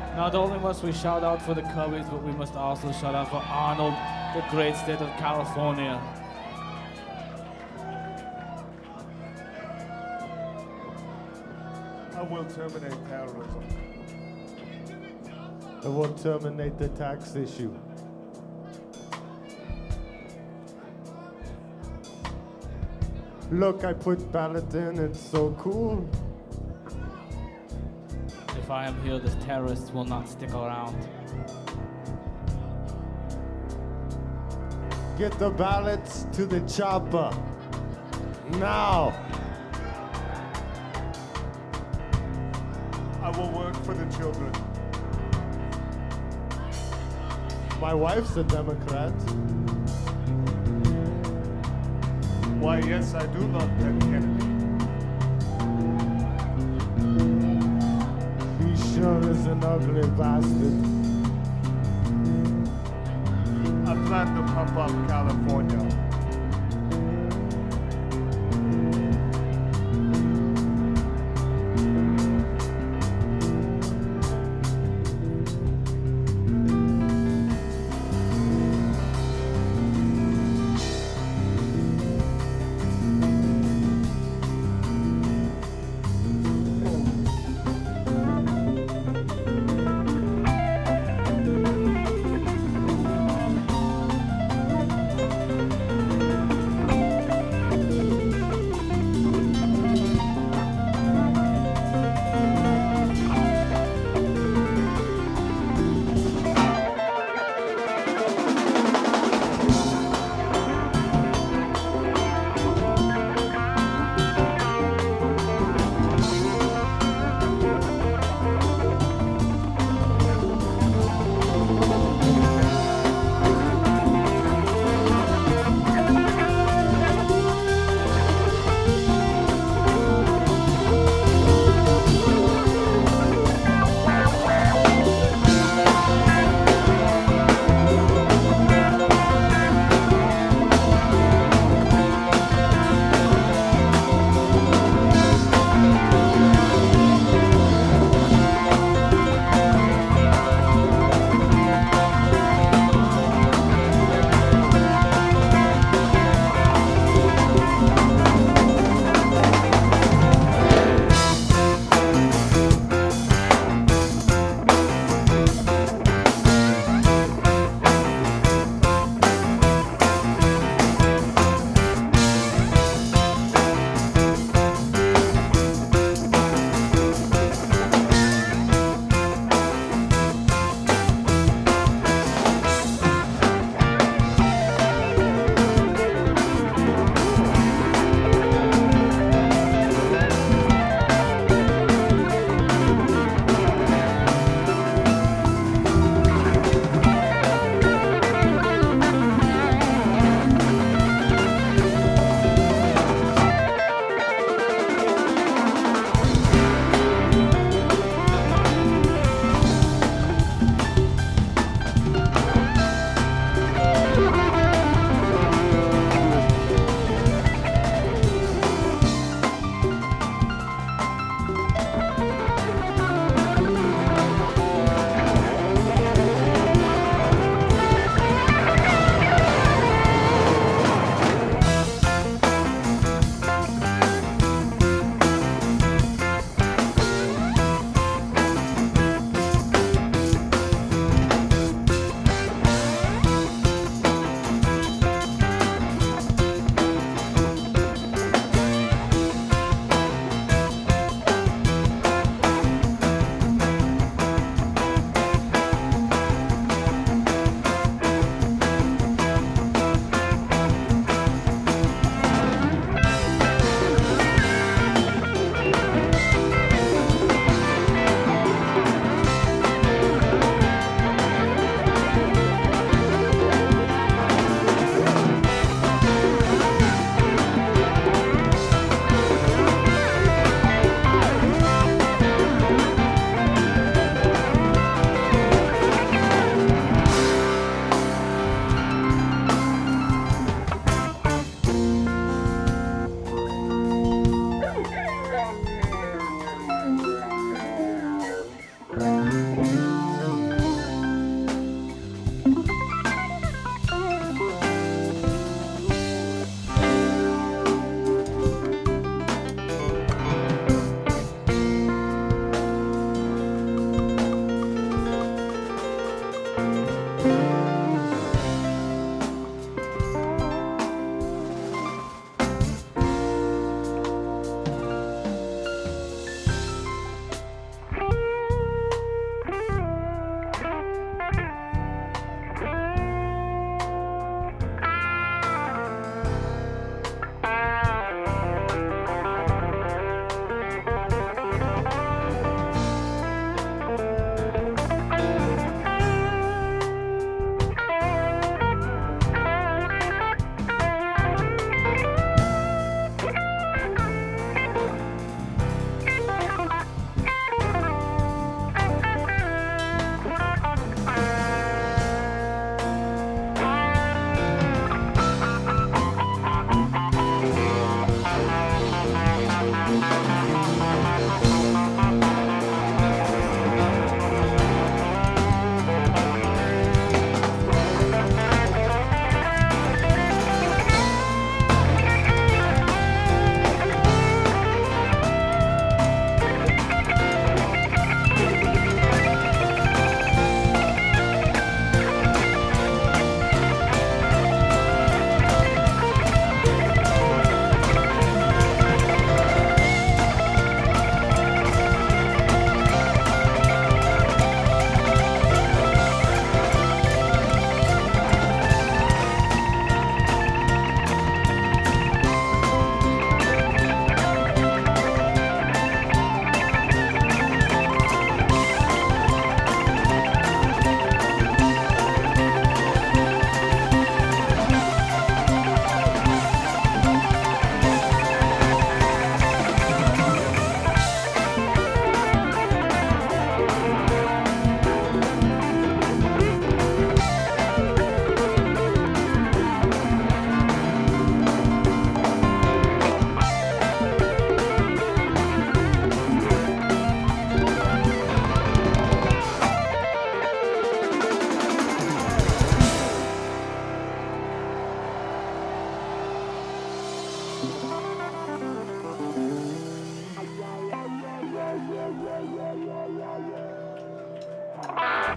Not only must we shout out for the Cubbies, but we must also shout out for Arnold, the great state of California. I will terminate terrorism. I will terminate the tax issue. Look, I put ballot in, it's so cool. If I am here, the terrorists will not stick around. Get the ballots to the chopper. Now. I will work for the children. My wife's a Democrat. Why, yes, I do love Ted Kennedy. He sure is an ugly bastard. I plan to pump up California.